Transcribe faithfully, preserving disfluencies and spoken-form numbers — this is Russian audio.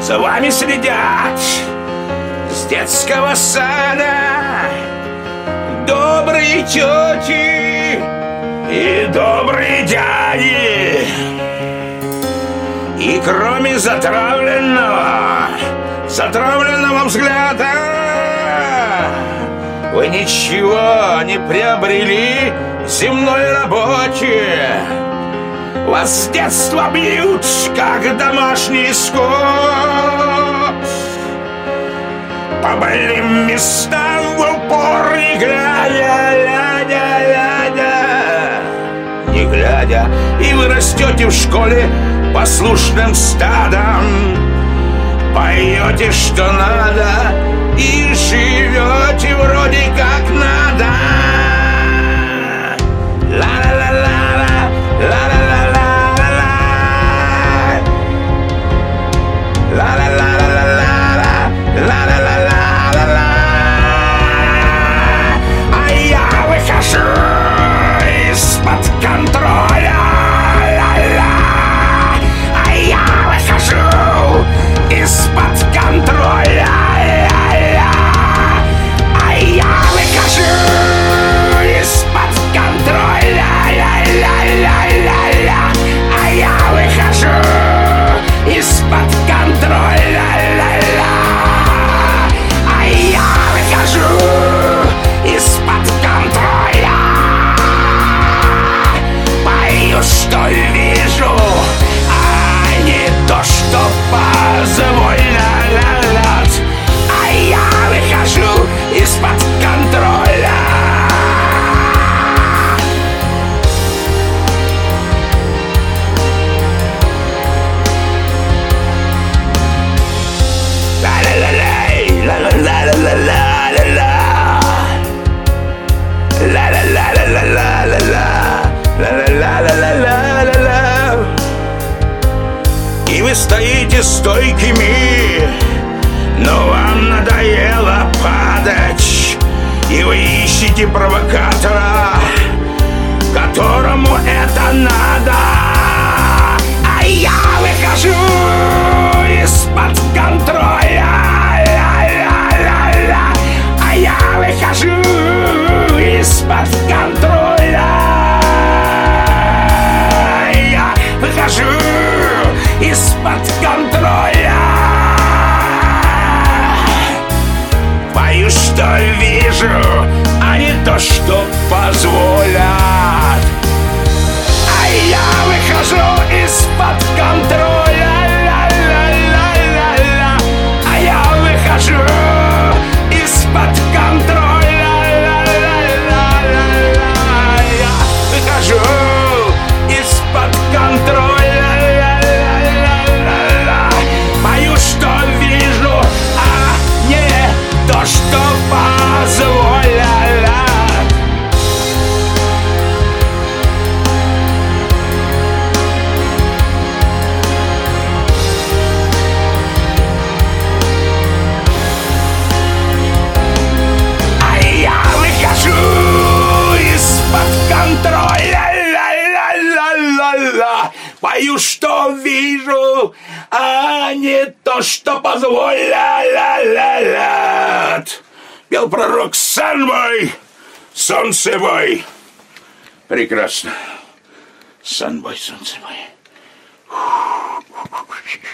За вами следят с детского сада добрые тети и добрые дяди. И кроме затравленного, затравленного взгляда, вы ничего не приобрели в земной работе. Вас с детства бьют, как домашний скот. По больным местам в упор не глядя, ляня, ляня, не глядя. И вы растете в школе послушным стадом, поете, что надо, и живете вроде как надо. Ла-ла-ла-ла-ла, ла-ла-ла-ла-ла, ла-ла-ла-ла-ла-ла, ла-ла-ла-ла-ла-ла. А я выхожу из-под контроля, ла-ла. А я выхожу из-под контроля. Из-под контроля, ля-ля. А я выхожу из-под контроля. Пою, что вижу, а не то, что позволено, ля-ля. А я выхожу из-под контроля. И вы стоите стойкими, но вам надоело падать. И вы ищете провокатора, которому это надо. А я выхожу из-под контроля. А я выхожу из-под контроля. Я выхожу из-под контроля. Пою, что вижу, а не то, что позволят. А я выхожу из-под контроля. Ля-ля-ля-ля-ля. А я выхожу из-под контроля. Ля-ля-ля-ля-ля. Я выхожу из-под контроля. Ля-ля-ля-ля-ля. Пою, что вижу, а не то, что позволят. Пою, что вижу, а не то, что позволят. Пел пророк Санбой, солнцебой. Прекрасно. Санбой, солнцебой.